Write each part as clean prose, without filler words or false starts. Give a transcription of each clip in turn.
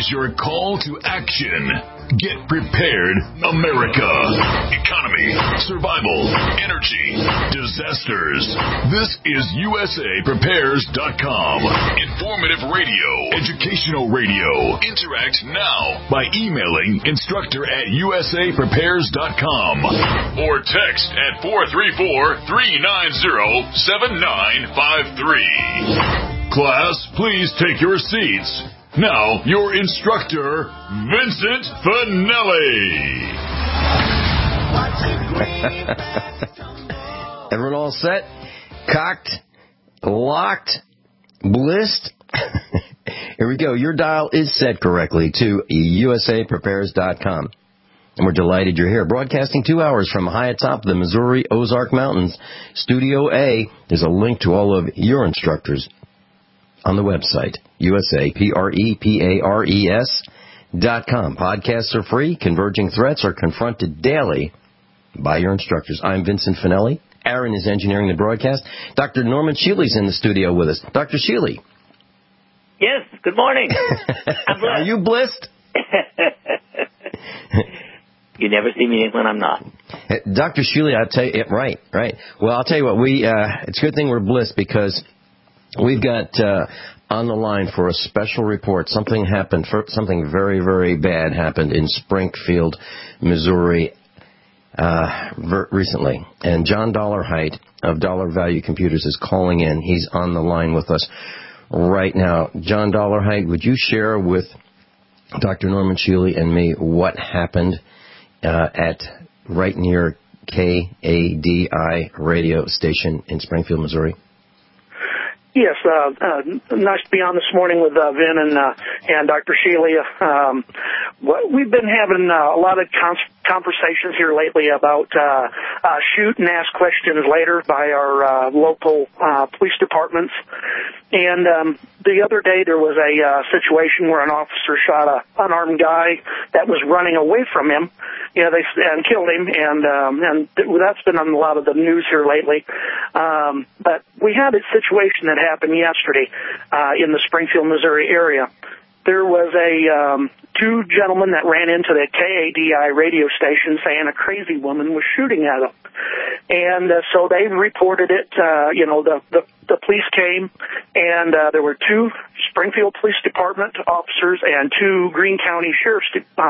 is your call to action. Get prepared, America. Economy, survival, energy, disasters. This is USAPrepares.com. Informative radio, educational radio. Interact now by emailing instructor@USAPrepares.com or text at 434-390-7953. Class, please take your seats. Now, your instructor, Vincent Finelli. Everyone all set? Cocked? Locked? Blissed? Here we go. Your dial is set correctly to USAPrepares.com. And we're delighted you're here. Broadcasting 2 hours from high atop the Missouri Ozark Mountains. Studio A. There's a link to all of your instructors on the website, USAPrepares.com. Podcasts are free. Converging threats are confronted daily by your instructors. I'm Vincent Finelli. Aaron is engineering the broadcast. Dr. Norman Shealy's in the studio with us. Dr. Shealy. Yes, good morning. I'm blessed. Are you blissed? You never see me when I'm not. Dr. Shealy, I'll tell you, right. Well, I'll tell you what, it's a good thing we're blissed because we've got on the line for a special report. Something very, very bad happened in Springfield, Missouri recently. And John Dollarhide of Dollar Value Computers is calling in. He's on the line with us right now. John Dollarhide, would you share with Dr. Norman Shealy and me what happened at right near KADI radio station in Springfield, Missouri? Yes, nice to be on this morning with Vin and Dr. Shealy. We've been having a lot of conversations here lately about shoot and ask questions later by our local police departments. And the other day there was a situation where an officer shot an unarmed guy that was running away from him. And killed him, and that's been on a lot of the news here lately. But we had a situation that happened yesterday in the Springfield, Missouri area. There was two gentlemen that ran into the KADI radio station saying a crazy woman was shooting at them. And so they reported it. The police came, and there were two Springfield Police Department officers and two Greene County Sheriff's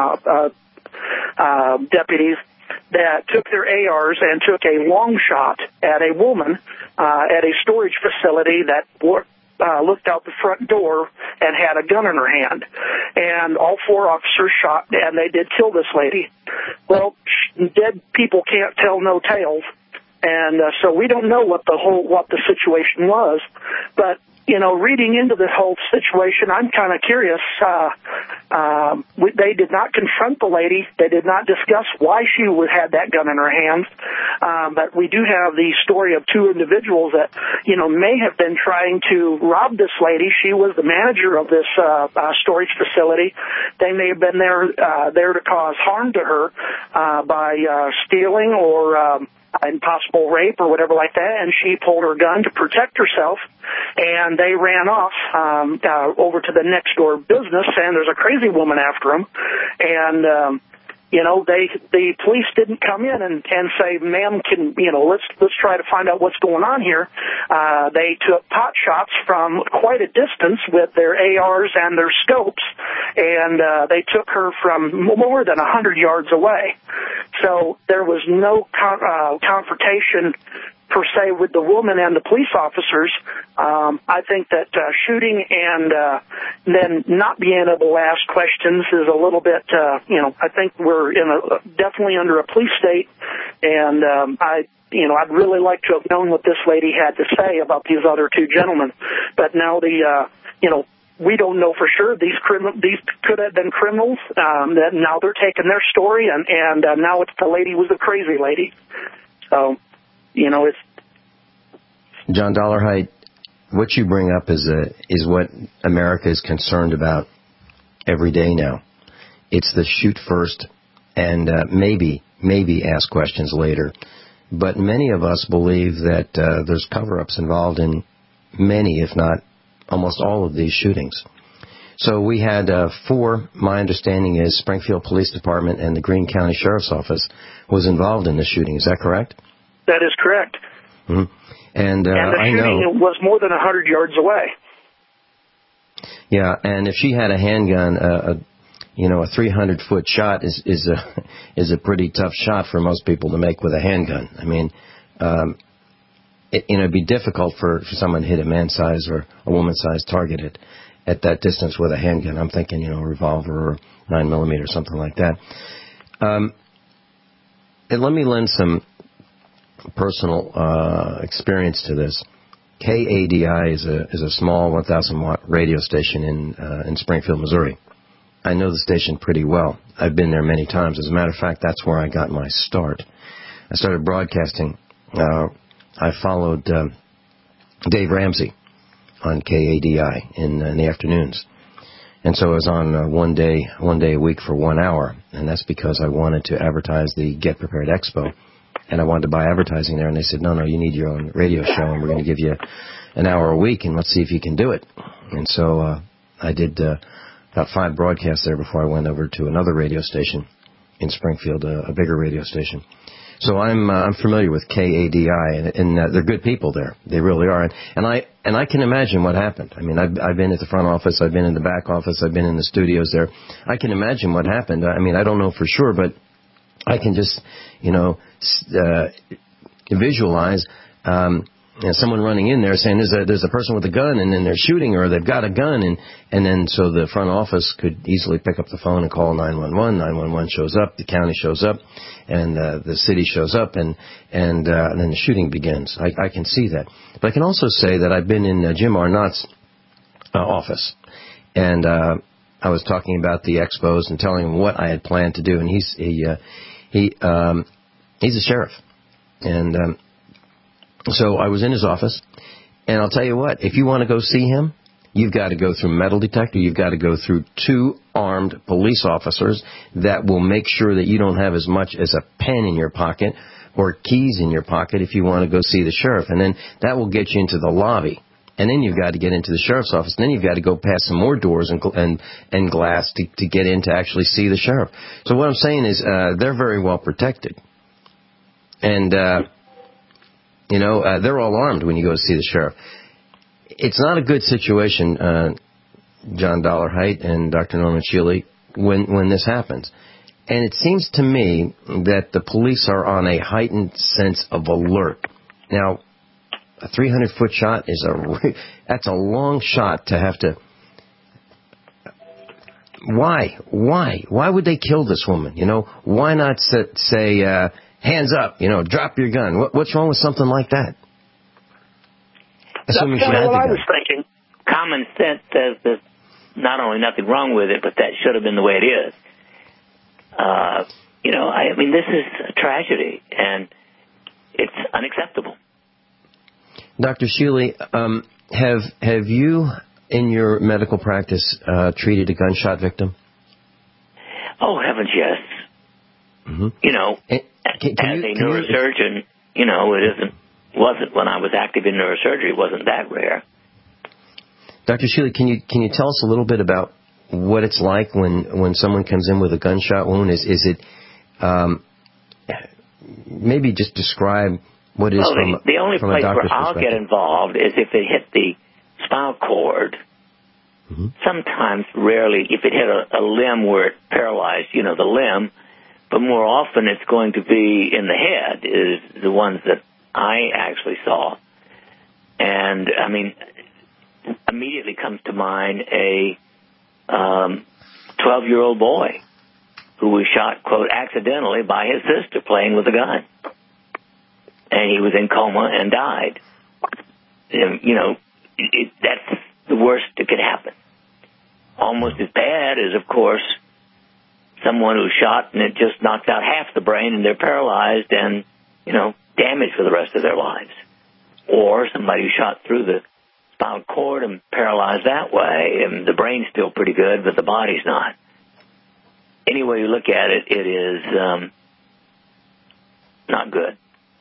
deputies that took their ARs and took a long shot at a woman at a storage facility that looked out the front door and had a gun in her hand. And all four officers shot, and they did kill this lady. Well, dead people can't tell no tales, and so we don't know what the situation was, but reading into this whole situation, I'm kind of curious. They did not confront the lady. They did not discuss why she had that gun in her hand. But we do have the story of two individuals that, may have been trying to rob this lady. She was the manager of this storage facility. They may have been there to cause harm to her by stealing or impossible rape or whatever like that, and she pulled her gun to protect herself, and they ran off over to the next door business, and there's a crazy woman after them, and the police didn't come in and say, ma'am, let's try to find out what's going on here. They took pot shots from quite a distance with their ARs and their scopes, and they took her from more than 100 yards away. So there was no confrontation per se with the woman and the police officers. I think that shooting and then not being able to ask questions is a little bit, I think we're definitely under a police state, and I'd really like to have known what this lady had to say about these other two gentlemen. But now we don't know for sure. These could have been criminals. That now they're taking their story, and now it's the lady was a crazy lady. So, it's John Dollarhide. What you bring up is what America is concerned about every day now. It's the shoot first and maybe ask questions later. But many of us believe that there's cover-ups involved in many, if not almost all of these shootings. So we had 4, my understanding is Springfield Police Department and the Greene County Sheriff's Office was involved in the shooting. Is that correct? That is correct. Mm-hmm. And the shooting was more than 100 yards away. Yeah, and if she had a handgun, a 300-foot shot is a pretty tough shot for most people to make with a handgun. I mean, it'd be difficult for someone to hit a man-size or a woman-size target at that distance with a handgun. I'm thinking, a revolver or 9mm or something like that. And let me lend some personal experience to this. KADI is a small 1,000-watt radio station in Springfield, Missouri. I know the station pretty well. I've been there many times. As a matter of fact, that's where I got my start. I started broadcasting. I followed Dave Ramsey on KADI in the afternoons. And so I was on one day a week for 1 hour, and that's because I wanted to advertise the Get Prepared Expo. And I wanted to buy advertising there, and they said, no, you need your own radio show, and we're going to give you an hour a week, and let's see if you can do it. And so I did about 5 broadcasts there before I went over to another radio station in Springfield, a bigger radio station. So I'm familiar with KADI, and they're good people there. They really are. And I can imagine what happened. I mean, I've been at the front office, I've been in the back office, I've been in the studios there. I can imagine what happened. I mean, I don't know for sure, but I can just, visualize someone running in there saying there's a person with a gun, and then they're shooting, or they've got a gun, and then so the front office could easily pick up the phone and call 911. 911 shows up, the county shows up, and the city shows up, and then the shooting begins. I can see that. But I can also say that I've been in Jim Arnott's office, and I was talking about the expos and telling him what I had planned to do, and he's a sheriff, and so I was in his office, and I'll tell you what, if you want to go see him, you've got to go through metal detector, you've got to go through 2 armed police officers that will make sure that you don't have as much as a pen in your pocket or keys in your pocket if you want to go see the sheriff, and then that will get you into the lobby. And then you've got to get into the sheriff's office. And then you've got to go past some more doors and glass to get in to actually see the sheriff. So what I'm saying is they're very well protected. And, they're all armed when you go to see the sheriff. It's not a good situation, John Dollarhite and Dr. Norman Shealy, when this happens. And it seems to me that the police are on a heightened sense of alert. Now, a 300-foot shot that's a long shot to have to. Why would they kill this woman? Why not say hands up? Drop your gun. What's wrong with something like that? Assuming she had the gun. I was thinking. Common sense says there's not only nothing wrong with it, but that should have been the way it is. This is a tragedy, and it's unacceptable. Dr. Shealy, have you, in your medical practice, treated a gunshot victim? Oh, heavens, yes. Mm-hmm. As a neurosurgeon, it wasn't when I was active in neurosurgery. It wasn't that rare. Dr. Shealy, can you tell us a little bit about what it's like when someone comes in with a gunshot wound? Is it maybe just describe what is the only place where I'll get involved is if it hit the spinal cord. Mm-hmm. Sometimes, rarely, if it hit a limb where it paralyzed, the limb. But more often, it's going to be in the head. Is the ones that I actually saw, and immediately comes to mind a 12-year-old boy who was shot, quote, accidentally by his sister playing with a gun. And he was in coma and died. That's the worst that could happen. Almost as bad as, of course, someone who's shot and it just knocks out half the brain and they're paralyzed and, damaged for the rest of their lives. Or somebody who shot through the spinal cord and paralyzed that way, and the brain's still pretty good, but the body's not. Any way you look at it, it is not good.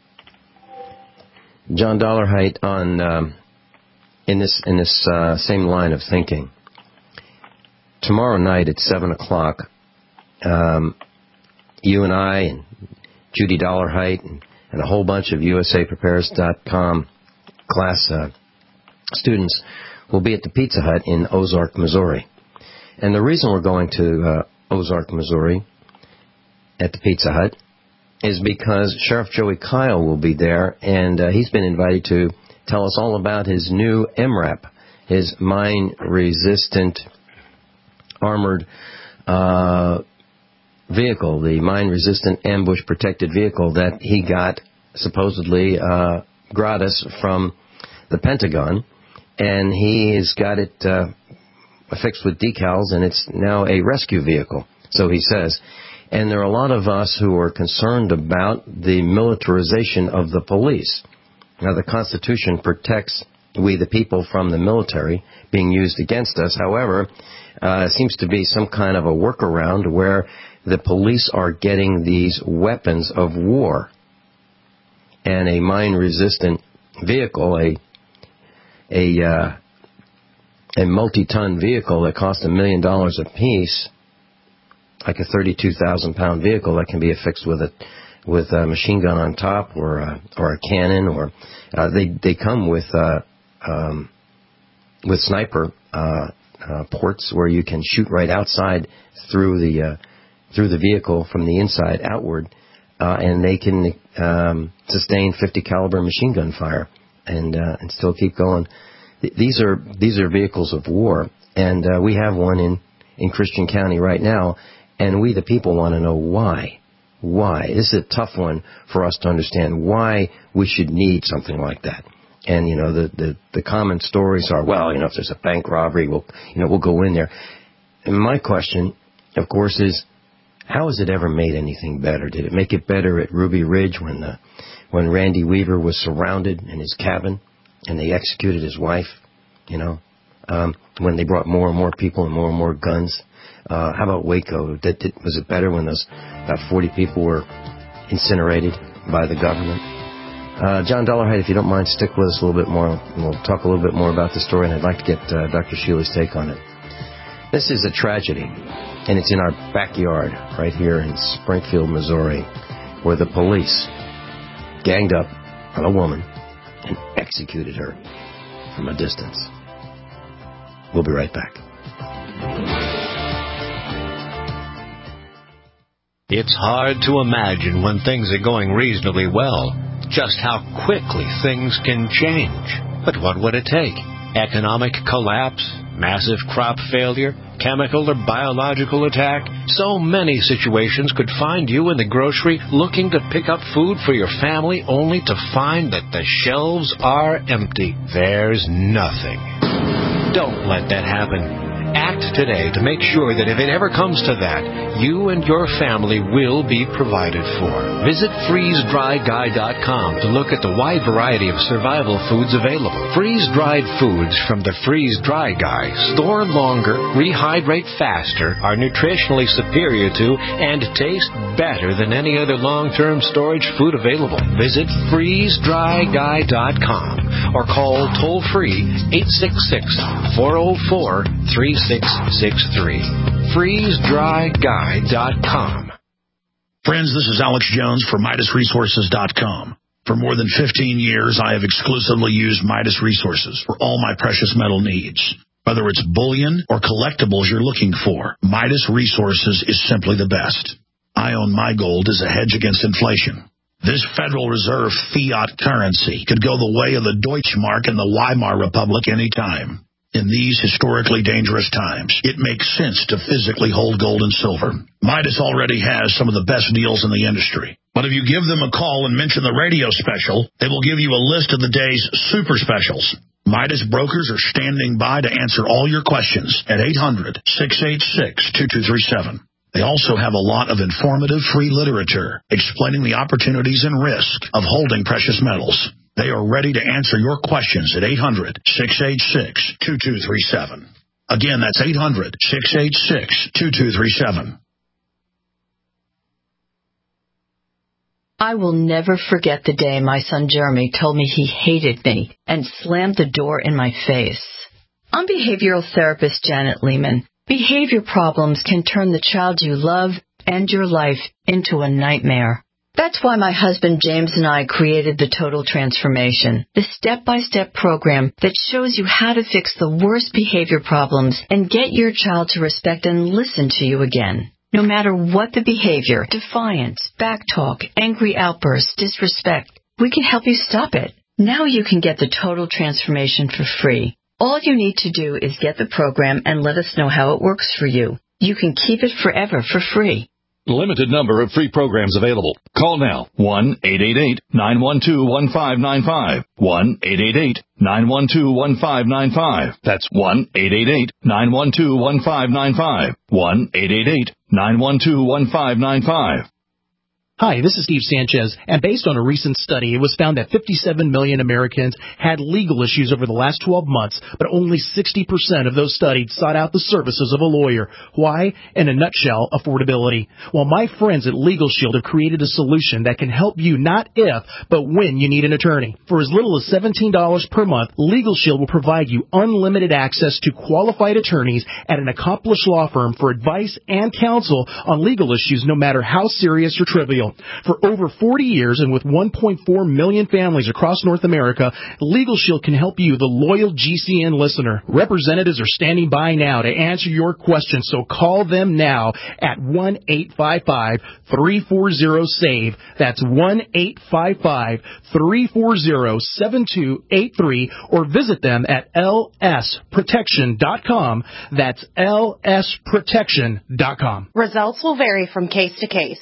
John Dollarhite, in this same line of thinking, tomorrow night at 7 o'clock, you and I and Judy Dollarhite and a whole bunch of USAPrepares.com class students will be at the Pizza Hut in Ozark, Missouri. And the reason we're going to Ozark, Missouri at the Pizza Hut is because Sheriff Joey Kyle will be there, and he's been invited to tell us all about his new MRAP, his mine-resistant armored vehicle, the mine-resistant ambush-protected vehicle that he got supposedly gratis from the Pentagon, and he has got it affixed with decals, and it's now a rescue vehicle, so he says. And there are a lot of us who are concerned about the militarization of the police. Now, the Constitution protects we the people from the military being used against us. However, seems to be some kind of a workaround where the police are getting these weapons of war. And a mine-resistant vehicle, a multi-ton vehicle that costs $1 million a piece, like a 32,000-pound vehicle that can be affixed with a machine gun on top or a cannon, or they come with sniper ports where you can shoot right outside through the vehicle from the inside outward, and they can sustain 50 caliber machine gun fire and still keep going. These are vehicles of war, and we have one in Christian County right now, and we the people want to know why. Why? This is a tough one for us to understand why we should need something like that. And, you know, the common stories are, well, you know, if there's a bank robbery, we'll go in there. And my question, of course, is, how has it ever made anything better? Did it make it better at Ruby Ridge when Randy Weaver was surrounded in his cabin and they executed his wife, you know, when they brought more and more people and more guns? How about Waco? Was it better when those about 40 people were incinerated by the government? John Dollarhide, if you don't mind, stick with us a little bit more. We'll talk a little bit more about the story, and I'd like to get Dr. Sheely's take on it. This is a tragedy, and it's in our backyard right here in Springfield, Missouri, where the police ganged up on a woman and executed her from a distance. We'll be right back. It's hard to imagine when things are going reasonably well just how quickly things can change. But what would it take? Economic collapse? Massive crop failure? Chemical or biological attack? So many situations could find you in the grocery looking to pick up food for your family only to find that the shelves are empty. There's nothing. Don't let that happen. Act today to make sure that if it ever comes to that, you and your family will be provided for. Visit freezedryguy.com to look at the wide variety of survival foods available. Freeze-dried foods from the Freeze Dry Guy store longer, rehydrate faster, are nutritionally superior to, and taste better than any other long-term storage food available. Visit freezedryguy.com or call toll-free 866-404-3663. FreezeDryGuy.com. Friends, this is Alex Jones for MidasResources.com. For more than 15 years, I have exclusively used Midas Resources for all my precious metal needs. Whether it's bullion or collectibles you're looking for, Midas Resources is simply the best. I own my gold as a hedge against inflation. This Federal Reserve fiat currency could go the way of the Deutschmark and the Weimar Republic any time. In these historically dangerous times, it makes sense to physically hold gold and silver. Midas already has some of the best deals in the industry. But if you give them a call and mention the radio special, they will give you a list of the day's super specials. Midas brokers are standing by to answer all your questions at 800-686-2237. They also have a lot of informative free literature explaining the opportunities and risk of holding precious metals. They are ready to answer your questions at 800-686-2237. Again, that's 800-686-2237. I will never forget the day my son Jeremy told me he hated me and slammed the door in my face. I'm behavioral therapist Janet Lehman. Behavior problems can turn the child you love and your life into a nightmare. That's why my husband James and I created the Total Transformation, the step-by-step program that shows you how to fix the worst behavior problems and get your child to respect and listen to you again. No matter what the behavior, defiance, backtalk, angry outbursts, disrespect, we can help you stop it. Now you can get the Total Transformation for free. All you need to do is get the program and let us know how it works for you. You can keep it forever for free. Limited number of free programs available. Call now. 1-888-912-1595. 1-888-912-1595. That's 1-888-912-1595. 1-888-912-1595. Hi, this is Steve Sanchez, and based on a recent study, it was found that 57 million Americans had legal issues over the last 12 months, but only 60% of those studied sought out the services of a lawyer. Why? In a nutshell, affordability. Well, my friends at Legal Shield have created a solution that can help you not if, but when you need an attorney. For as little as $17 per month, Legal Shield will provide you unlimited access to qualified attorneys at an accomplished law firm for advice and counsel on legal issues, no matter how serious or trivial. For over 40 years and with 1.4 million families across North America, Legal Shield can help you, the loyal GCN listener. Representatives are standing by now to answer your questions, so call them now at 1-855-340-SAVE. That's 1-855-340-7283, or visit them at lsprotection.com. That's lsprotection.com. Results will vary from case to case.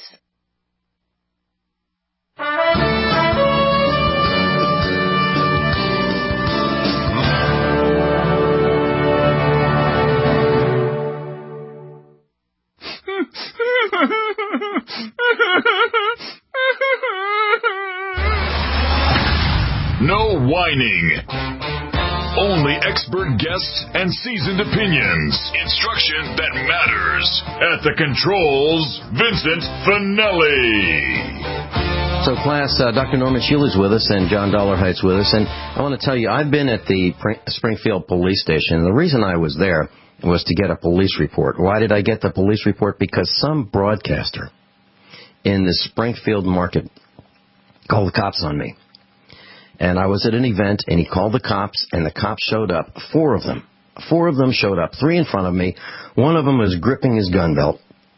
No whining. Only expert guests and seasoned opinions. Instruction that matters. At the controls, Vincent Finelli. So, class, Dr. Norman Shealy is with us and John Dollarhite's with us. And I want to tell you, I've been at the Springfield Police Station. And the reason I was there was to get a police report. Why did I get the police report? Because some broadcaster in the Springfield market called the cops on me. And I was at an event, and he called the cops, and the cops showed up. 4 of them. 4 of them showed up. 3 in front of me. One of them was gripping his gun belt.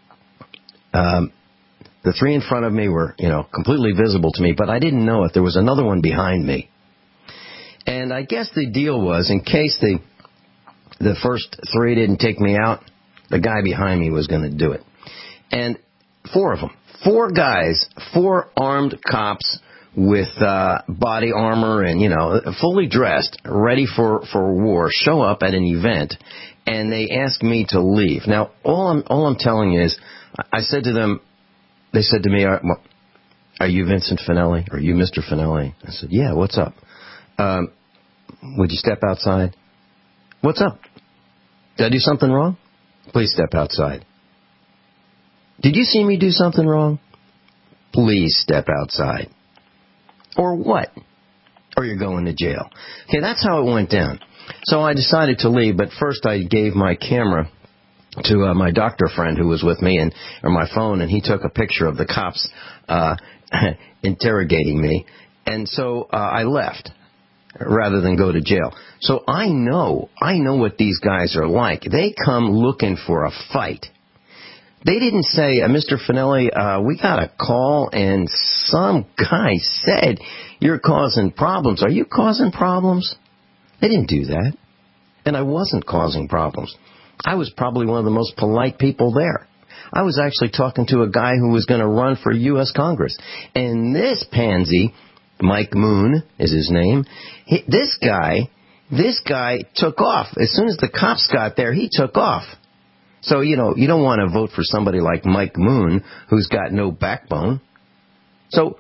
The 3 in front of me were, completely visible to me, but I didn't know it. There was another one behind me. And I guess the deal was, in case the first 3 didn't take me out, the guy behind me was going to do it. And 4 of them. 4 guys, 4 armed cops with body armor and, fully dressed, ready for war, show up at an event, and they ask me to leave. Now, all I'm telling you is, I said to them, they said to me, are you Vincent Finelli? Are you Mr. Finelli? I said, yeah, what's up? Would you step outside? What's up? Did I do something wrong? Please step outside. Did you see me do something wrong? Please step outside. Or what? Or you're going to jail. Okay, that's how it went down. So I decided to leave, but first I gave my camera to my doctor friend who was with me, or my phone, and he took a picture of the cops interrogating me. And so I left rather than go to jail. So I know what these guys are like. They come looking for a fight. They didn't say, Mr. Finelli, we got a call and some guy said you're causing problems. Are you causing problems? They didn't do that. And I wasn't causing problems. I was probably one of the most polite people there. I was actually talking to a guy who was going to run for U.S. Congress. And this pansy, Mike Moon is his name, this guy took off. As soon as the cops got there, he took off. So, you don't want to vote for somebody like Mike Moon who's got no backbone. So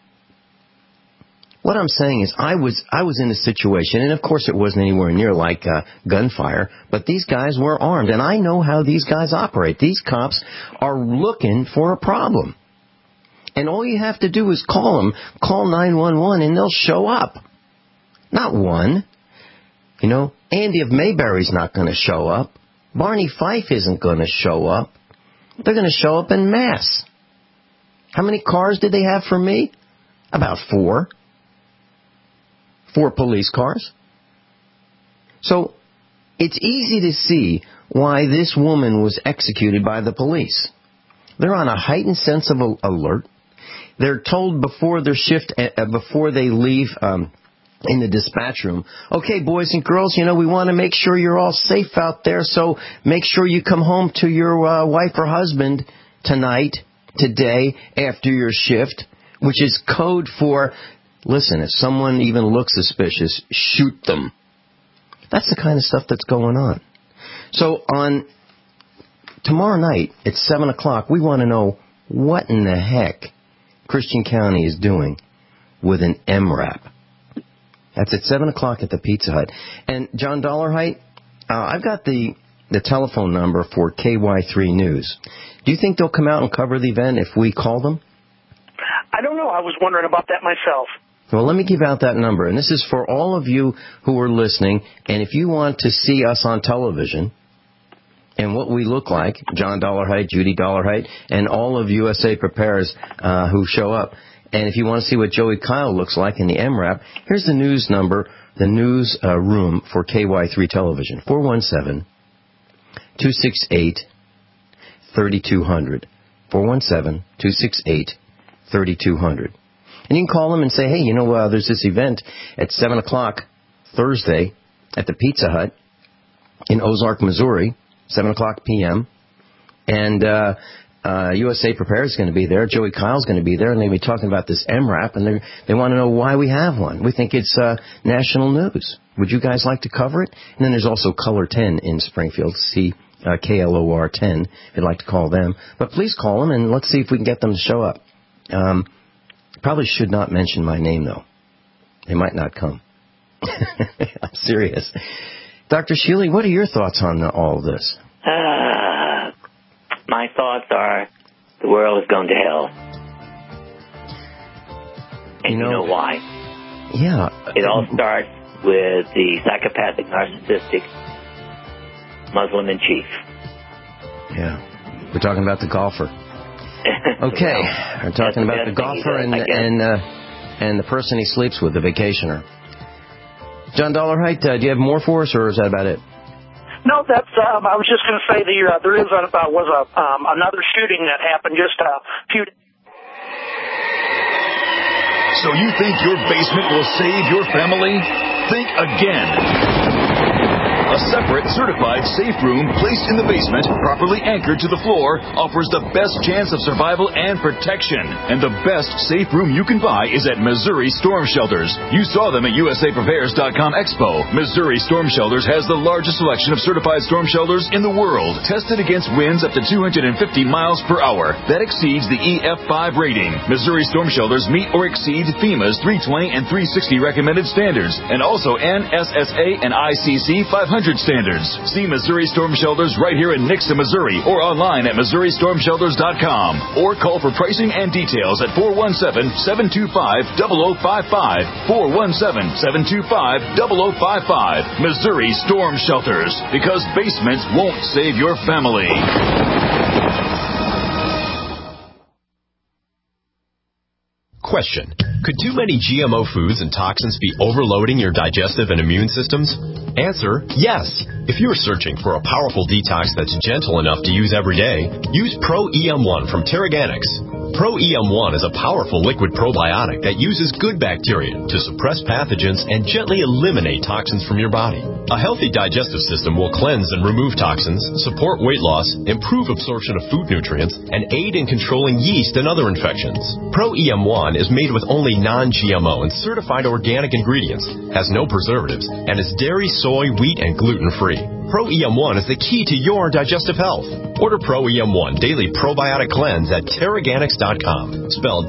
what I'm saying is I was in a situation, and of course it wasn't anywhere near like gunfire, but these guys were armed, and I know how these guys operate. These cops are looking for a problem. And all you have to do is call 911, and they'll show up. Not one. Andy of Mayberry's not going to show up. Barney Fife isn't going to show up. They're going to show up en masse. How many cars did they have for me? About 4. 4 police cars. So it's easy to see why this woman was executed by the police. They're on a heightened sense of alert. They're told before their shift, before they leave in the dispatch room, okay, boys and girls, we want to make sure you're all safe out there, so make sure you come home to your wife or husband tonight, today, after your shift, which is code for, listen, if someone even looks suspicious, shoot them. That's the kind of stuff that's going on. So on tomorrow night at 7 o'clock, we want to know what in the heck Christian County is doing with an MRAP. That's at 7 o'clock at the Pizza Hut. And John Dollarhite, I've got the telephone number for KY3 News. Do you think they'll come out and cover the event if we call them? I don't know. I was wondering about that myself. Well, let me give out that number. And this is for all of you who are listening. And if you want to see us on television and what we look like, John Dollarhite, Judy Dollarhite, and all of USA Prepares who show up, and if you want to see what Joey Kyle looks like in the MRAP, here's the news number, the news room for KY3 Television, 417-268-3200, 417-268-3200. And you can call them and say, hey, there's this event at 7 o'clock Thursday at the Pizza Hut in Ozark, Missouri, 7 o'clock p.m., and USA Prepare is going to be there. Joey Kyle's going to be there, and they're going to be talking about this MRAP, and they want to know why we have one. We think it's national news. Would you guys like to cover it? And then there's also Color 10 in Springfield, KLOR 10, if you'd like to call them. But please call them, and let's see if we can get them to show up. Probably should not mention my name, though. They might not come. I'm serious. Dr. Shealy, what are your thoughts on all of this? My thoughts are the world is going to hell. And you know why? Yeah. It all starts with the psychopathic, narcissistic Muslim in chief. Yeah. We're talking about the golfer. Okay. We're talking about the golfer and the person he sleeps with, the vacationer. John Dollarhite, do you have more for us, or is that about it? No, that's. I was just going to say there is another shooting that happened just a few days. So you think your basement will save your family? Think again. A separate, certified safe room placed in the basement, properly anchored to the floor, offers the best chance of survival and protection. And the best safe room you can buy is at Missouri Storm Shelters. You saw them at USAPrepares.com Expo. Missouri Storm Shelters has the largest selection of certified storm shelters in the world, tested against winds up to 250 miles per hour. That exceeds the EF5 rating. Missouri Storm Shelters meet or exceed FEMA's 320 and 360 recommended standards, and also NSSA and ICC 500 standards. See Missouri Storm Shelters right here in Nixa, Missouri, or online at MissouriStormShelters.com, or call for pricing and details at 417-725-0055, 417-725-0055. Missouri Storm Shelters, because basements won't save your family. Question: could too many GMO foods and toxins be overloading your digestive and immune systems? Answer: yes. If you're searching for a powerful detox that's gentle enough to use every day, use Pro EM1 from Terraganics. Pro EM1 is a powerful liquid probiotic that uses good bacteria to suppress pathogens and gently eliminate toxins from your body. A healthy digestive system will cleanse and remove toxins, support weight loss, improve absorption of food nutrients, and aid in controlling yeast and other infections. Pro EM1 is made with only non-GMO and certified organic ingredients, has no preservatives, and is dairy, soy, wheat, and gluten-free. Pro EM1 is the key to your digestive health. Order Pro EM1 Daily Probiotic Cleanse at Terraganics.com, spelled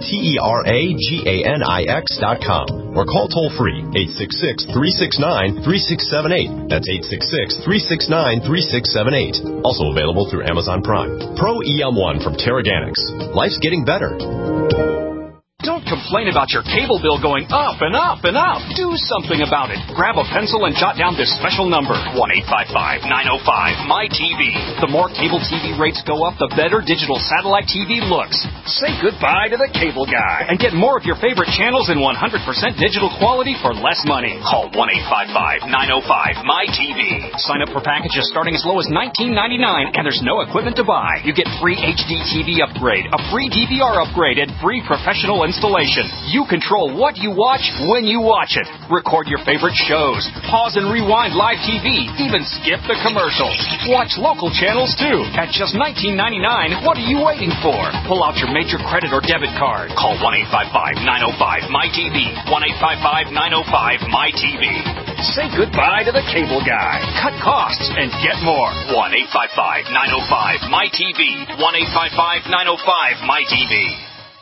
Terraganix.com, or call toll-free 866-369-3678. That's 866-369-3678. Also available through Amazon Prime. Pro EM1 from Terraganics. Life's getting better. Don't complain complain about your cable bill going up and up and up. Do something about it. Grab a pencil and jot down this special number, 1-855-905-MY-TV. The more cable TV rates go up, the better digital satellite TV looks. Say goodbye to the cable guy and get more of your favorite channels in 100% digital quality for less money. Call 1-855-905-MY-TV. Sign up for packages starting as low as $19.99, and there's no equipment to buy. You get free HD TV upgrade, a free DVR upgrade, and free professional installation. You control what you watch when you watch it. Record your favorite shows, pause and rewind live TV, even skip the commercials. Watch local channels too at just $19.99. What are you waiting for? Pull out your major credit or debit card. Call 1-855-905-MY-TV. 1-855-905-MY-TV. Say goodbye to the cable guy. Cut costs and get more. 1-855-905-MY-TV. 1-855-905-MY-TV.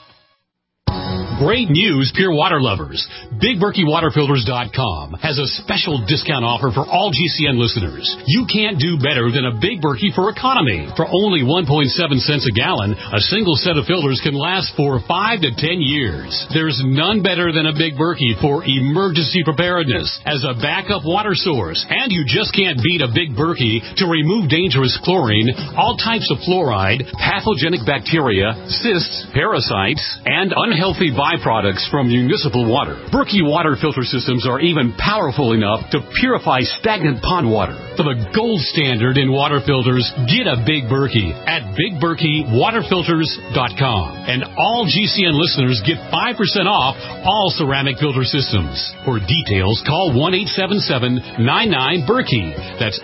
Great news, Pure Water lovers. BigBerkeyWaterFilters.com has a special discount offer for all GCN listeners. You can't do better than a Big Berkey for economy. For only 1.7 cents a gallon, a single set of filters can last for 5 to 10 years. There's none better than a Big Berkey for emergency preparedness as a backup water source. And you just can't beat a Big Berkey to remove dangerous chlorine, all types of fluoride, pathogenic bacteria, cysts, parasites, and unhealthy byproducts from municipal water. Berkey water filter systems are even powerful enough to purify stagnant pond water. For the gold standard in water filters, get a Big Berkey at BigBerkeyWaterFilters.com. And all GCN listeners get 5% off all ceramic filter systems. For details, call 1-877-99-BERKEY. That's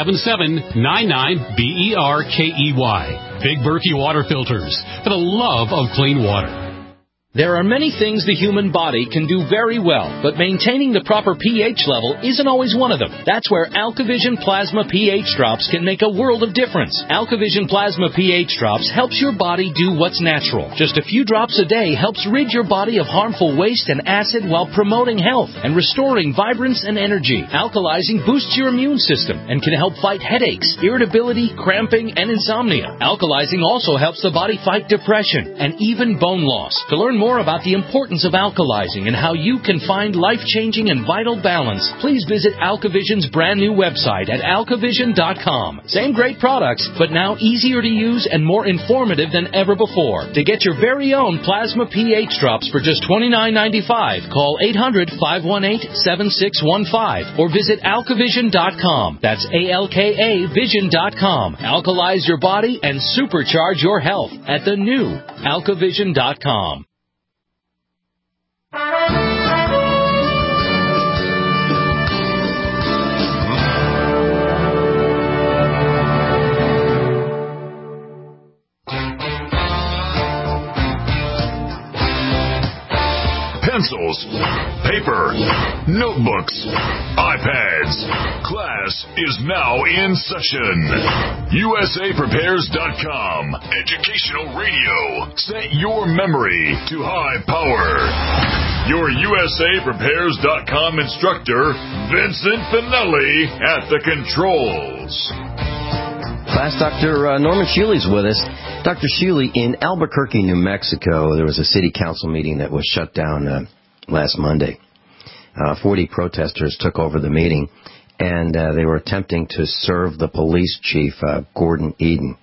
877-99-BERKEY. Big Berkey Water Filters, for the love of clean water. There are many things the human body can do very well, but maintaining the proper pH level isn't always one of them. That's where AlkaVision Plasma pH Drops can make a world of difference. AlkaVision Plasma pH Drops helps your body do what's natural. Just a few drops a day helps rid your body of harmful waste and acid while promoting health and restoring vibrance and energy. Alkalizing boosts your immune system and can help fight headaches, irritability, cramping, and insomnia. Alkalizing also helps the body fight depression and even bone loss. To learn more about the importance of alkalizing and how you can find life-changing and vital balance, please visit AlkaVision's brand new website at alkavision.com. Same great products, but now easier to use and more informative than ever before. To get your very own Plasma pH Drops for just $29.95, call 800-518-7615 or visit alkavision.com. That's ALKAvision.com. Alkalize your body and supercharge your health at the new alkavision.com. Pencils, paper, notebooks, iPads. Class is now in session. USAPrepares.com. Educational radio. Set your memory to high power. Your USAPrepares.com instructor, Vincent Finelli, at the controls. Class Dr. Norman Shealy's with us. Dr. Shealy, in Albuquerque, New Mexico, there was a city council meeting that was shut down last Monday. 40 protesters took over the meeting, and they were attempting to serve the police chief, Gordon Eden,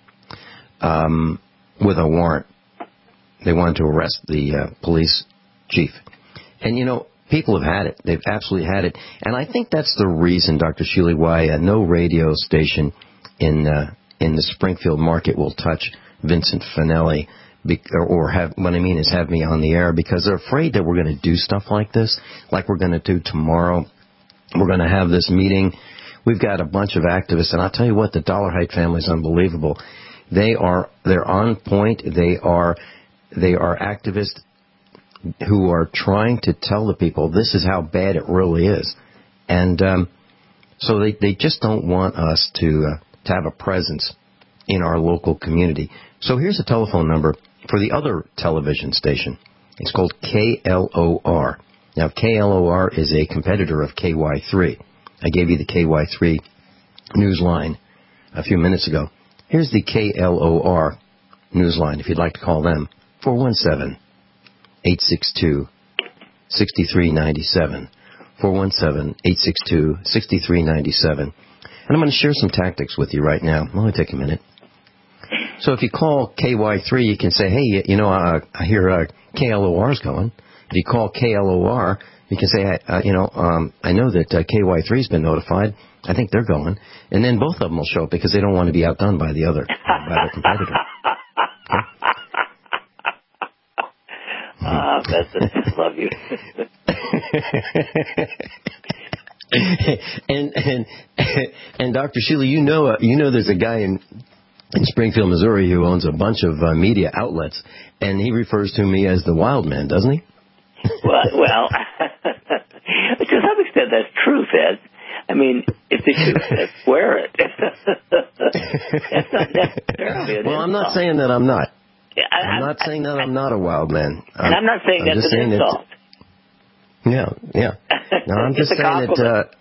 with a warrant. They wanted to arrest the police chief. And, you know, people have had it. They've absolutely had it. And I think that's the reason, Dr. Shealy, why no radio station in the Springfield market will touch Vincent Finelli, or have what I mean is have me on the air, because they're afraid that we're going to do stuff like this, like we're going to do tomorrow. We're going to have this meeting. We've got a bunch of activists, and I'll tell you what, the Dollarhide family is unbelievable. They're on point. They are activists who are trying to tell the people this is how bad it really is, and so they just don't want us to have a presence in our local community. So here's a telephone number for the other television station. It's called KLOR. Now, KLOR is a competitor of KY3. I gave you the KY3 news line a few minutes ago. Here's the KLOR news line, if you'd like to call them, 417-862-6369. 417-862-6397. 417-862-6397. And I'm going to share some tactics with you right now. It'll only take a minute. So if you call KY3, you can say, hey, you know, I hear KLOR's going. If you call KLOR, you can say, I know that KY3's been notified. I think they're going. And then both of them will show up because they don't want to be outdone by the other, by their competitor. I love you. and Dr. Sheila, you know there's a guy in Springfield, Missouri, who owns a bunch of media outlets, and he refers to me as the wild man, doesn't he? Well, to some extent that's true, Fed. I mean, if the shoe fits, wear it. That's not necessarily an Well, I'm not saying that I'm not. I'm not saying that I'm not a wild man. And I'm not saying that's an insult. Yeah. No, I'm just saying that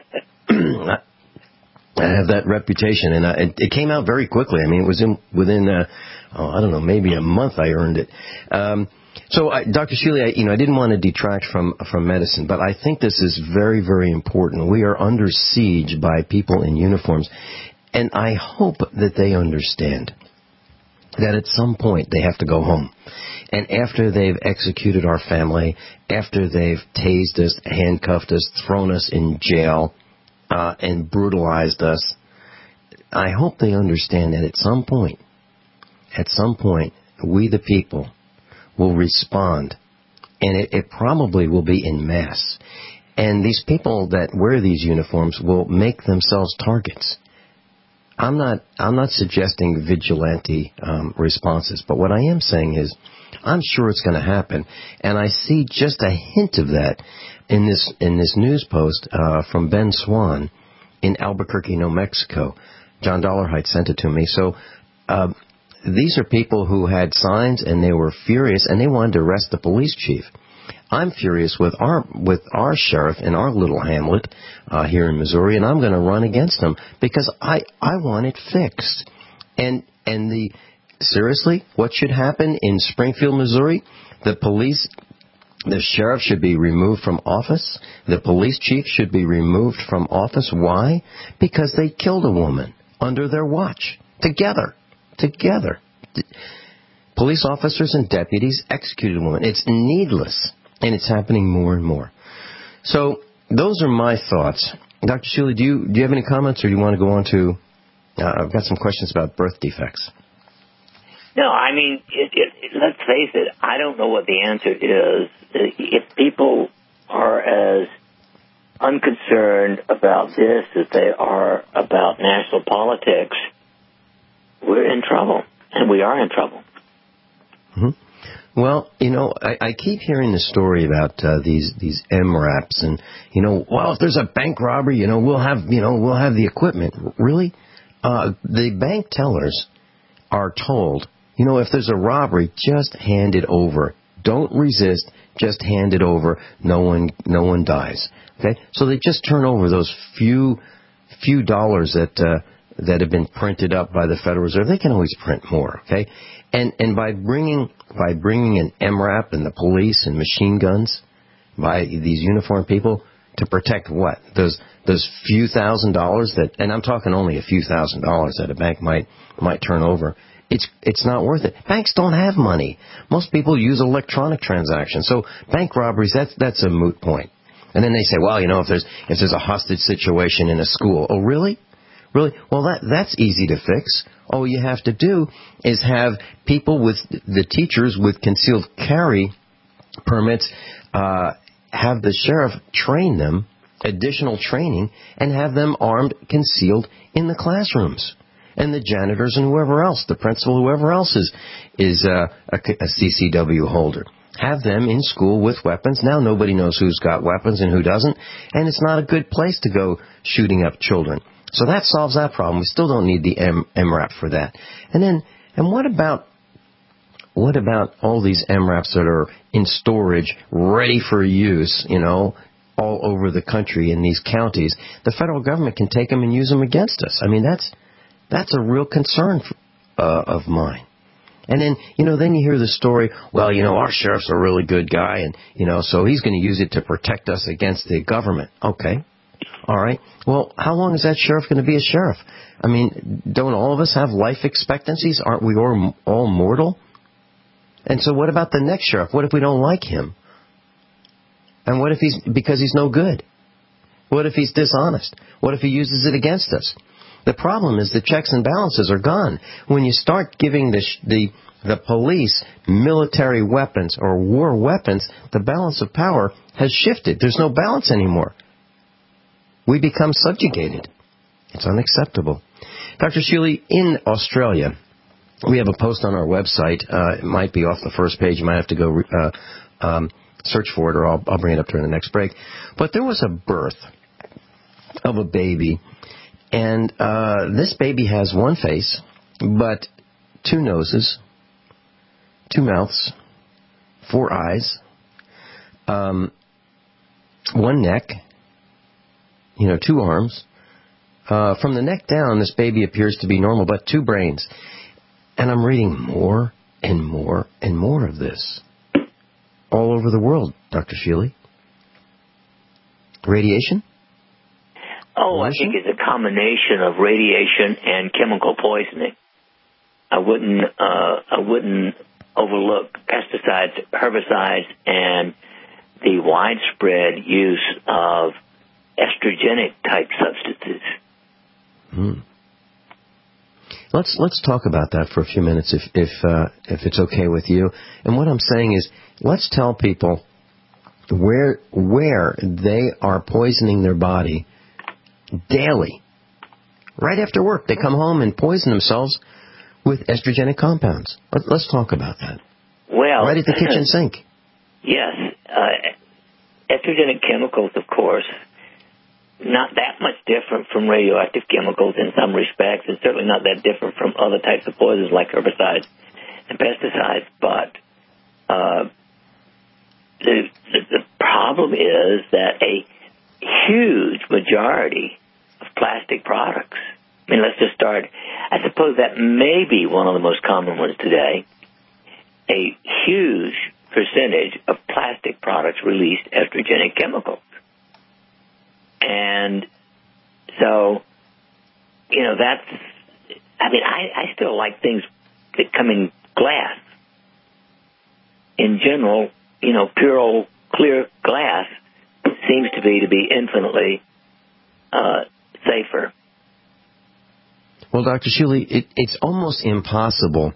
I have that reputation, and it came out very quickly. I mean, it was within I don't know, maybe a month I earned it. So, Dr. Sheila, I didn't want to detract from medicine, but I think this is very, very important. We are under siege by people in uniforms, and I hope that they understand that at some point they have to go home. And after they've executed our family, after they've tased us, handcuffed us, thrown us in jail, and brutalized us, I hope they understand that at some point, we the people will respond, and it probably will be en masse. And these people that wear these uniforms will make themselves targets. I'm not suggesting vigilante responses, but what I am saying is I'm sure it's going to happen, and I see just a hint of that in this news post from Ben Swan in Albuquerque, New Mexico. John Dollarhide sent it to me. So these are people who had signs, and they were furious, and they wanted to arrest the police chief. I'm furious with our sheriff in our little hamlet here in Missouri, and I'm going to run against him because I want it fixed. And seriously, what should happen in Springfield, Missouri? The sheriff should be removed from office. The police chief should be removed from office. Why? Because they killed a woman under their watch. Together. Police officers and deputies executed a woman. It's needless, and it's happening more and more. So those are my thoughts. Dr. Sheila, do you have any comments, or do you want to go on to... I've got some questions about birth defects. No, I mean, let's face it, I don't know what the answer is. If people are as unconcerned about this as they are about national politics, we're in trouble, and we are in trouble. Mm-hmm. Well, I keep hearing the story about these MRAPs, and well, if there's a bank robbery, we'll have the equipment. Really, the bank tellers are told, if there's a robbery, just hand it over. Don't resist. Just hand it over. No one dies. Okay, so they just turn over those few dollars that have been printed up by the Federal Reserve. They can always print more. Okay, and by bringing an MRAP and the police and machine guns by these uniformed people to protect what? Those few $1,000s that, and I'm talking only a few $1,000s that a bank might turn over. It's not worth it. Banks don't have money. Most people use electronic transactions. So bank robberies, that's a moot point. And then they say, well, if there's a hostage situation in a school. Oh, really? Really? Well, that's easy to fix. All you have to do is have people with the teachers with concealed carry permits, have the sheriff train them, additional training, and have them armed, concealed in the classrooms. And the janitors and whoever else, the principal, whoever else is a CCW holder. Have them in school with weapons. Now nobody knows who's got weapons and who doesn't, and it's not a good place to go shooting up children. So that solves that problem. We still don't need the MRAP for that. And what about all these MRAPs that are in storage, ready for use, all over the country in these counties? The federal government can take them and use them against us. I mean, that's a real concern of mine. And then, then you hear the story, well, our sheriff's a really good guy, and, so he's going to use it to protect us against the government. Okay. All right. Well, how long is that sheriff going to be a sheriff? I mean, don't all of us have life expectancies? Aren't we all mortal? And so what about the next sheriff? What if we don't like him? And what if because he's no good? What if he's dishonest? What if he uses it against us? The problem is the checks and balances are gone. When you start giving the police military weapons or war weapons, the balance of power has shifted. There's no balance anymore. We become subjugated. It's unacceptable. Dr. Shealy, in Australia, we have a post on our website. It might be off the first page. You might have to go search for it, or I'll bring it up during the next break. But there was a birth of a baby, and this baby has one face, but 2 noses, 2 mouths, 4 eyes, 1 neck, 2 arms. From the neck down, this baby appears to be normal, but 2 brains. And I'm reading more and more and more of this all over the world, Dr. Shealy. Radiation? Oh, I think it's a combination of radiation and chemical poisoning. I wouldn't overlook pesticides, herbicides, and the widespread use of estrogenic type substances. Let's talk about that for a few minutes, if it's okay with you. And what I'm saying is, let's tell people where they are poisoning their body daily. Right after work, they come home and poison themselves with estrogenic compounds. Let's talk about that. Well, right at the kitchen sink. Yes, estrogenic chemicals, of course, not that much different from radioactive chemicals in some respects, and certainly not that different from other types of poisons like herbicides and pesticides. But the problem is that a huge majority of plastic products, I mean, let's just start, I suppose that may be one of the most common ones today, a huge percentage of plastic products release estrogenic chemicals. And so, that's, I mean, I still like things that come in glass. In general, pure old clear glass seems to be infinitely safer. Well, Dr. Shealy, it's almost impossible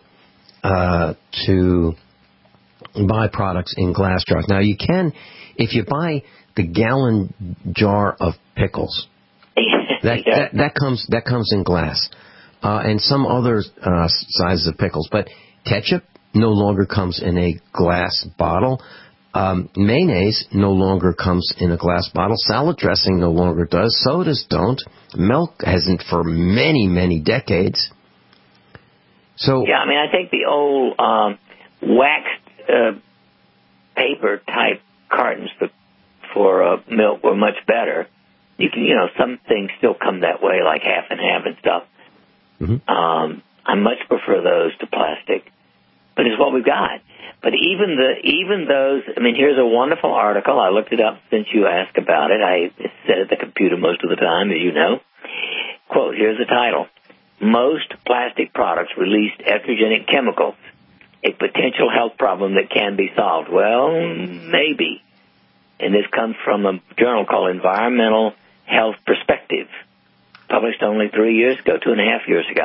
to buy products in glass jars. Now, you can, if you buy the gallon jar of pickles, that comes in glass, and some other sizes of pickles. But ketchup no longer comes in a glass bottle. Mayonnaise no longer comes in a glass bottle. Salad dressing no longer does. Sodas don't. Milk hasn't for many, many decades. So yeah, I mean, I think the old waxed paper type cartons for milk were much better. You can, some things still come that way, like half and half and stuff. Mm-hmm. I much prefer those to plastic, but it's what we've got. But even those, I mean, here's a wonderful article. I looked it up since you asked about it. I sit at the computer most of the time, as you know. Quote, here's the title. Most plastic products released estrogenic chemicals, a potential health problem that can be solved. Well, maybe. And this comes from a journal called Environmental Health Perspective, published only 3 years ago, 2.5 years ago.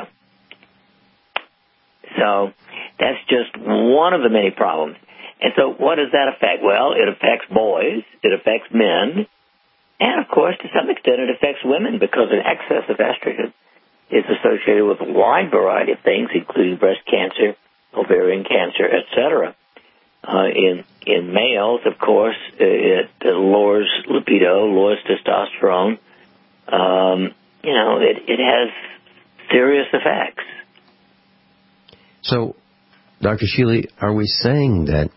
So that's just one of the many problems. And so what does that affect? Well, it affects boys, it affects men, and, of course, to some extent it affects women, because an excess of estrogen is associated with a wide variety of things, including breast cancer, ovarian cancer, etc. In males, of course, it lowers libido, lowers testosterone. It has serious effects. So, Dr. Shealy, are we saying that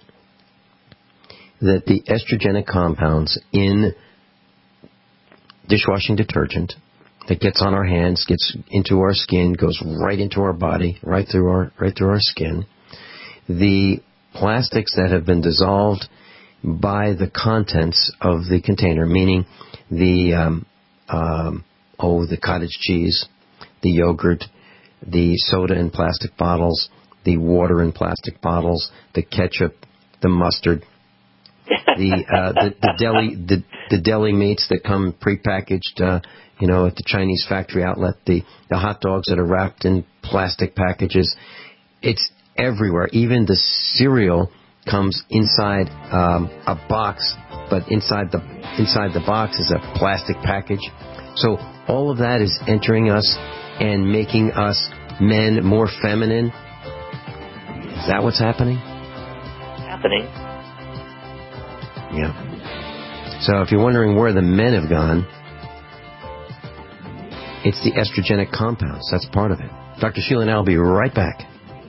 the estrogenic compounds in dishwashing detergent that gets on our hands, gets into our skin, goes right into our body, right through our skin, the plastics that have been dissolved by the contents of the container, meaning the cottage cheese, the yogurt, the soda in plastic bottles, the water in plastic bottles, the ketchup, the mustard, the deli meats that come prepackaged, at the Chinese factory outlet, the hot dogs that are wrapped in plastic packages. It's everywhere. Even the cereal comes inside a box, but inside the box is a plastic package. So all of that is entering us and making us men more feminine. Is that what's happening? Happening. Yeah. So if you're wondering where the men have gone, it's the estrogenic compounds. That's part of it. Dr. Sheila and I will be right back.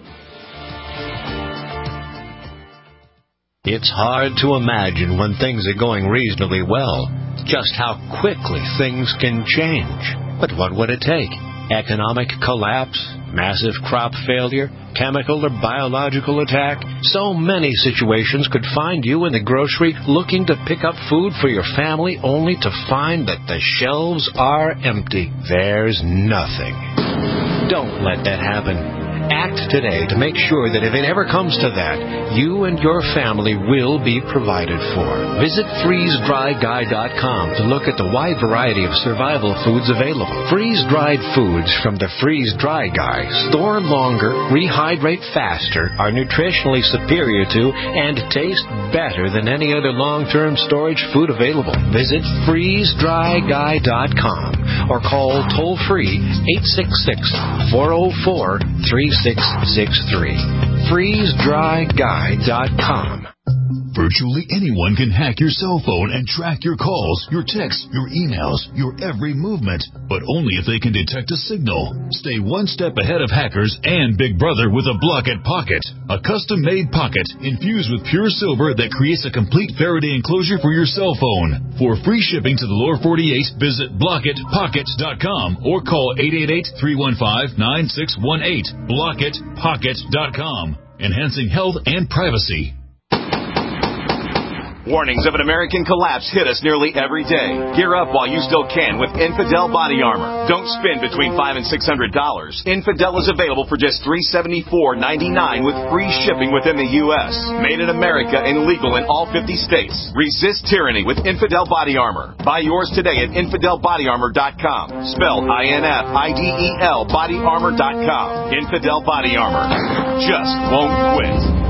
It's hard to imagine when things are going reasonably well just how quickly things can change. But what would it take? Economic collapse? Massive crop failure? Chemical or biological attack? So many situations could find you in the grocery looking to pick up food for your family only to find that the shelves are empty. There's nothing. Don't let that happen. Act today to make sure that if it ever comes to that, you and your family will be provided for. Visit freezedryguy.com to look at the wide variety of survival foods available. Freeze-dried foods from the Freeze Dry Guy store longer, rehydrate faster, are nutritionally superior to, and taste better than any other long-term storage food available. Visit freezedryguy.com or call toll-free 866-404-3663. FreezeDryGuy.com. Virtually anyone can hack your cell phone and track your calls, your texts, your emails, your every movement, but only if they can detect a signal. Stay one step ahead of hackers and Big Brother with a Blockit Pocket, a custom-made pocket infused with pure silver that creates a complete Faraday enclosure for your cell phone. For free shipping to the lower 48, visit BlockitPockets.com or call 888-315-9618. BlockitPockets.com, enhancing health and privacy. Warnings of an American collapse hit us nearly every day. Gear up while you still can with Infidel Body Armor. Don't spend between $500 and $600. Infidel is available for just $374.99 with free shipping within the U.S. Made in America and legal in all 50 states. Resist tyranny with Infidel Body Armor. Buy yours today at InfidelBodyArmor.com. Spelled INFIDEL BodyArmor.com. Infidel Body Armor. Just won't quit.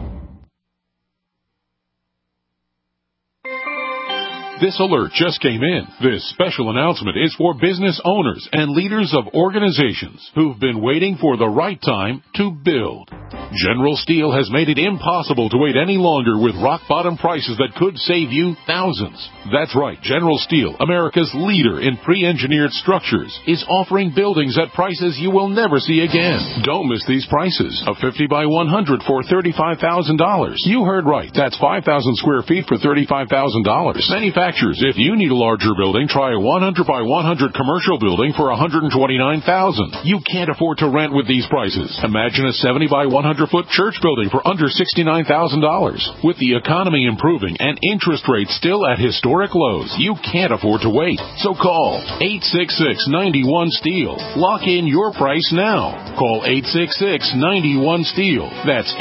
This alert just came in. This special announcement is for business owners and leaders of organizations who've been waiting for the right time to build. General Steel has made it impossible to wait any longer with rock-bottom prices that could save you thousands. That's right, General Steel, America's leader in pre-engineered structures, is offering buildings at prices you will never see again. Don't miss these prices. A 50 by 100 for $35,000. You heard right. That's 5,000 square feet for $35,000. Manufacturers, if you need a larger building, try a 100 by 100 commercial building for $129,000. You can't afford to rent with these prices. Imagine a 70 by 100-foot church building for under $69,000. With the economy improving and interest rates still at historic lows, you can't afford to wait. So call 866-91-STEEL. Lock in your price now. Call 866-91-STEEL. That's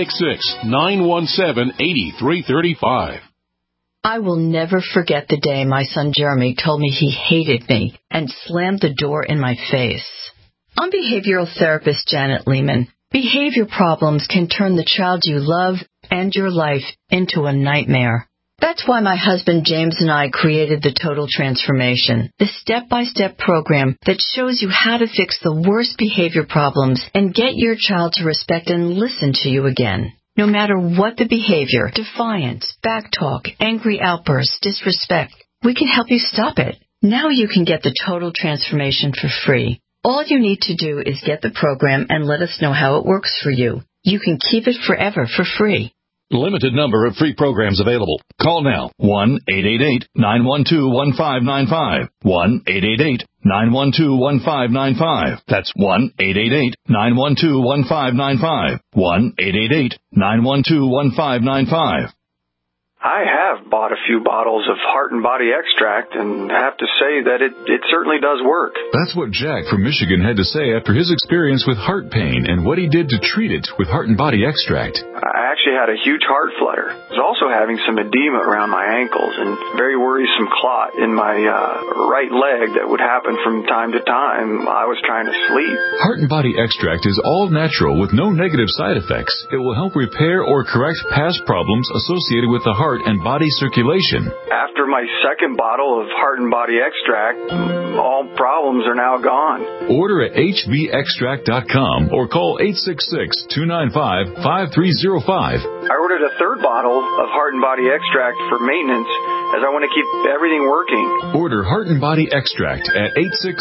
866-917-8335. I will never forget the day my son Jeremy told me he hated me and slammed the door in my face. I'm behavioral therapist Janet Lehman. Behavior problems can turn the child you love and your life into a nightmare. That's why my husband James and I created the Total Transformation, the step-by-step program that shows you how to fix the worst behavior problems and get your child to respect and listen to you again. No matter what the behavior, defiance, backtalk, angry outbursts, disrespect, we can help you stop it. Now you can get the Total Transformation for free. All you need to do is get the program and let us know how it works for you. You can keep it forever for free. Limited number of free programs available. Call now. 1-888-912-1595. 1-888-912-1595. That's 1-888-912-1595. 1-888-912-1595. I have bought a few bottles of Heart and Body Extract and have to say that it certainly does work. That's what Jack from Michigan had to say after his experience with heart pain and what he did to treat it with Heart and Body Extract. I actually had a huge heart flutter. I was also having some edema around my ankles and very worrisome clot in my right leg that would happen from time to time while I was trying to sleep. Heart and Body Extract is all natural with no negative side effects. It will help repair or correct past problems associated with the heart and body circulation. After my second bottle of Heart and Body Extract, all problems are now gone. Order at hbextract.com or call 866-295-5305. I ordered a third bottle of Heart and Body Extract for maintenance as I want to keep everything working. Order Heart and Body Extract at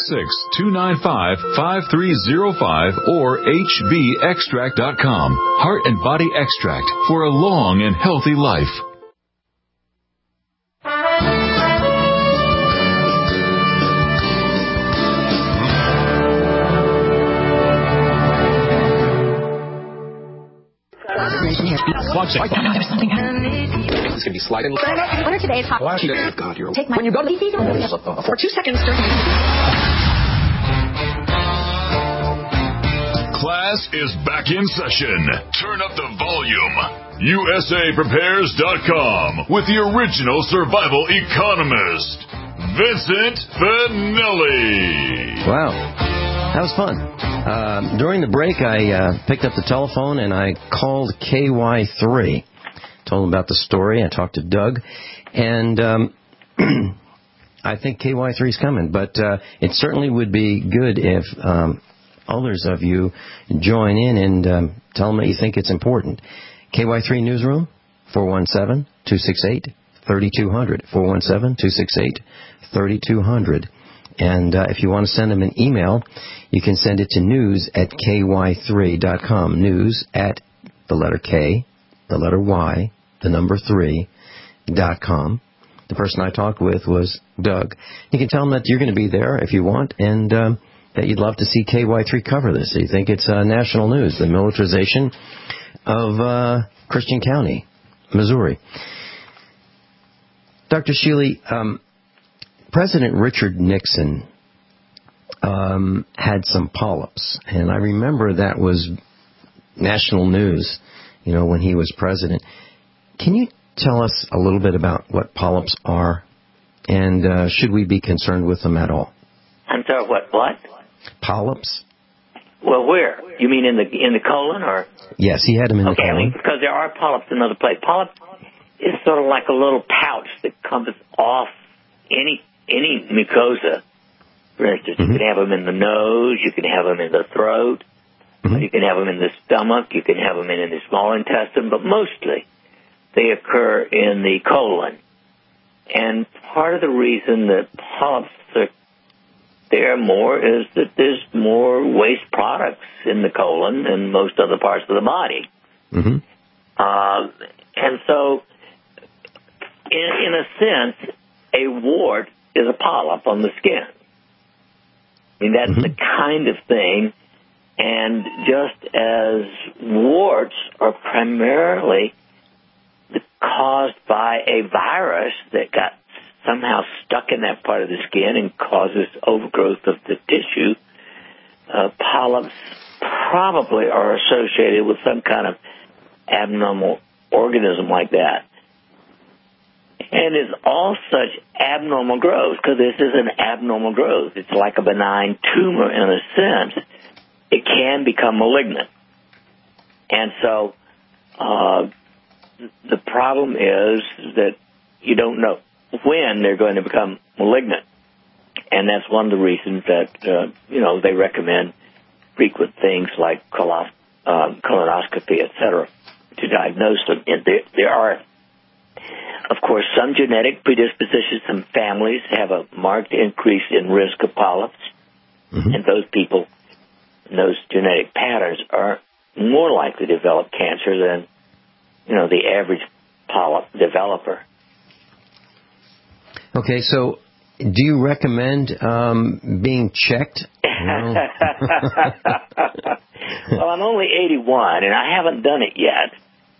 866-295-5305 or hbextract.com. Heart and Body Extract for a long and healthy life. There's something happening. It's going to be sliding. What are today's hot? God, you're... Take my... When you go to these for 2 seconds. Class is back in session. Turn up the volume. USAPrepares.com with the original survival economist, Vincent Finelli. Wow. That was fun. During the break, I picked up the telephone and I called KY3. Told them about the story. I talked to Doug. And I think KY3 is coming. But it certainly would be good if others of you join in and tell them that you think it's important. KY3 Newsroom, 417-268-3200. 417-268-3200. And if you want to send them an email, you can send it to news@ky3.com. News at the letter K, the letter Y, the number 3.com. The person I talked with was Doug. You can tell them that you're going to be there if you want, and that you'd love to see KY3 cover this. You think it's national news, the militarization of Christian County, Missouri. Dr. Shealy, President Richard Nixon had some polyps, and I remember that was national news, when he was president. Can you tell us a little bit about what polyps are, and should we be concerned with them at all? I'm sorry, what? Polyps? Well, where? You mean in the colon, or? Yes, he had them in the colon. Because there are polyps in another place. Polyp is sort of like a little pouch that comes off any mucosa. For instance, you can have them in the nose, you can have them in the throat, you can have them in the stomach, you can have them in the small intestine, but mostly they occur in the colon. And part of the reason that polyps are there more is that there's more waste products in the colon than most other parts of the body. And so, in a sense, a wart is a polyp on the skin. I mean, that's the kind of thing. And just as warts are primarily caused by a virus that got somehow stuck in that part of the skin and causes overgrowth of the tissue, polyps probably are associated with some kind of abnormal organism like that. And it's all such abnormal growth, because this is an abnormal growth. It's like a benign tumor in a sense. It can become malignant. And so the problem is that you don't know when they're going to become malignant. And that's one of the reasons that, they recommend frequent things like colonoscopy, et cetera, to diagnose them. And there are, of course, some genetic predispositions. Some families have a marked increase in risk of polyps. And those people, those genetic patterns, are more likely to develop cancer than the average polyp developer. Okay, so do you recommend being checked? Well, I'm only 81, and I haven't done it yet.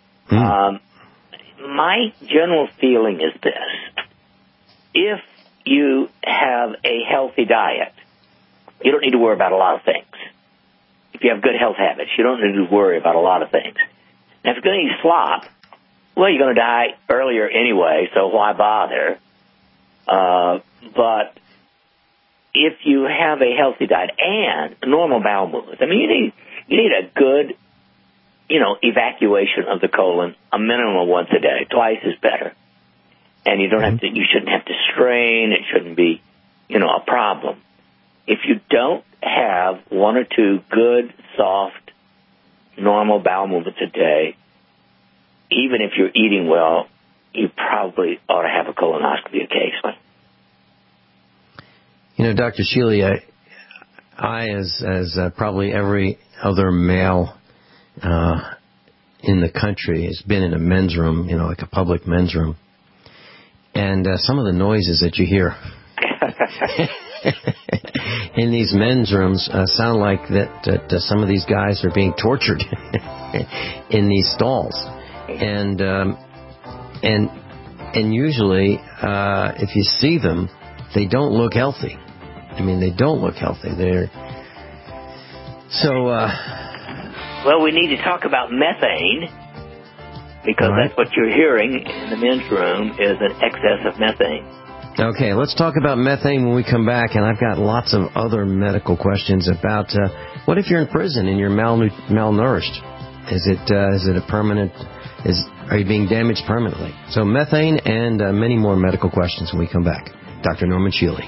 My general feeling is this. If you have a healthy diet, you don't need to worry about a lot of things. If you have good health habits, you don't need to worry about a lot of things. Now, if you're going to eat slop, well, you're going to die earlier anyway, so why bother? But if you have a healthy diet and normal bowel movements, I mean, you need a good, evacuation of the colon, a minimum of once a day. Twice is better. And you shouldn't have to strain. It shouldn't be, a problem. If you don't have one or two good, soft, normal bowel movements a day, even if you're eating well, you probably ought to have a colonoscopy occasionally. Dr. Shealy, I as probably every other male in the country, has been in a men's room, like a public men's room. And some of the noises that you hear in these men's rooms sound like that some of these guys are being tortured in these stalls. And usually, if you see them, they don't look healthy. I mean, they don't look healthy. Well, we need to talk about methane, because that's what you're hearing in the men's room is an excess of methane. Okay, let's talk about methane when we come back, and I've got lots of other medical questions about what if you're in prison and you're malnourished? Is it a permanent? Are you being damaged permanently? So methane and many more medical questions when we come back. Dr. Norman Shealy.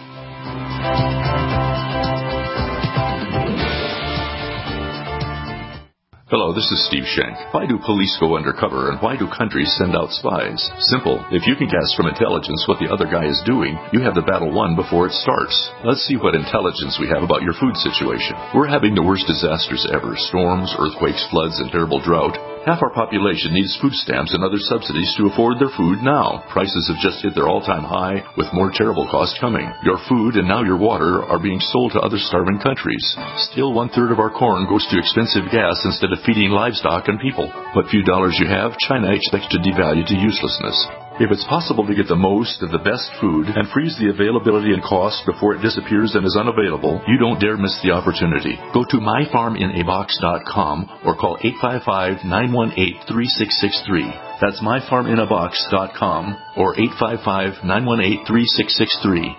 Hello, this is Steve Schenk. Why do police go undercover, and why do countries send out spies? Simple. If you can guess from intelligence what the other guy is doing, you have the battle won before it starts. Let's see what intelligence we have about your food situation. We're having the worst disasters ever. Storms, earthquakes, floods, and terrible drought. Half our population needs food stamps and other subsidies to afford their food now. Prices have just hit their all-time high, with more terrible costs coming. Your food and now your water are being sold to other starving countries. Still, 1/3 of our corn goes to expensive gas instead of feeding livestock and people. What few dollars you have, China expects to devalue to uselessness. If it's possible to get the most of the best food and freeze the availability and cost before it disappears and is unavailable, you don't dare miss the opportunity. Go to myfarminabox.com or call 855-918-3663. That's myfarminabox.com or 855-918-3663.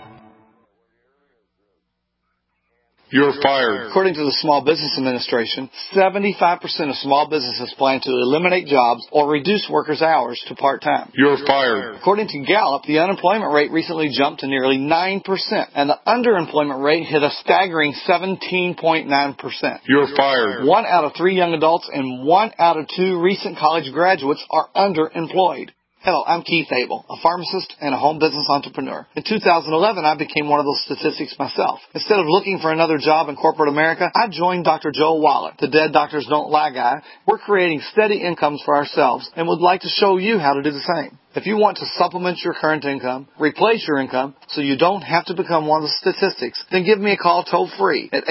You're fired. According to the Small Business Administration, 75% of small businesses plan to eliminate jobs or reduce workers' hours to part-time. You're fired. According to Gallup, the unemployment rate recently jumped to nearly 9%, and the underemployment rate hit a staggering 17.9%. You're fired. 1 out of 3 young adults and 1 out of 2 recent college graduates are underemployed. Hello, I'm Keith Abel, a pharmacist and a home business entrepreneur. In 2011, I became one of those statistics myself. Instead of looking for another job in corporate America, I joined Dr. Joe Wallet, the Dead Doctors Don't Lie guy. We're creating steady incomes for ourselves and would like to show you how to do the same. If you want to supplement your current income, replace your income, so you don't have to become one of the statistics, then give me a call toll-free at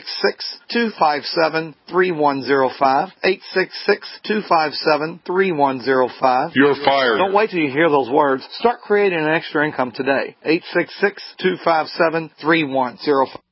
866-257-3105, 866-257-3105. You're fired. Don't wait till you hear those words. Start creating an extra income today. 866-257-3105.